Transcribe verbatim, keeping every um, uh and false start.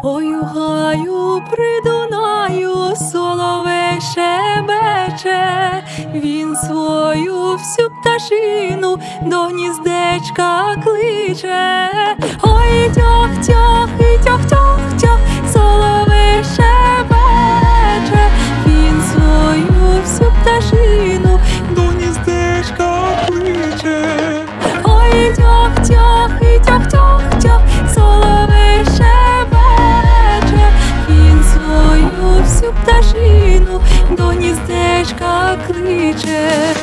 Ой, у гаю при Дунаю соловей шебече, він свою всю пташину до гніздечка кличе. Ой, тьох-тьох, і тьох-тьох-тьох, соловей шебече, він свою всю пташину до гніздечка кличе. Ой, тьох-тьох, і тьох-тьох-тьох, соловей шебече, він свою всю пташину до гніздечка кличе.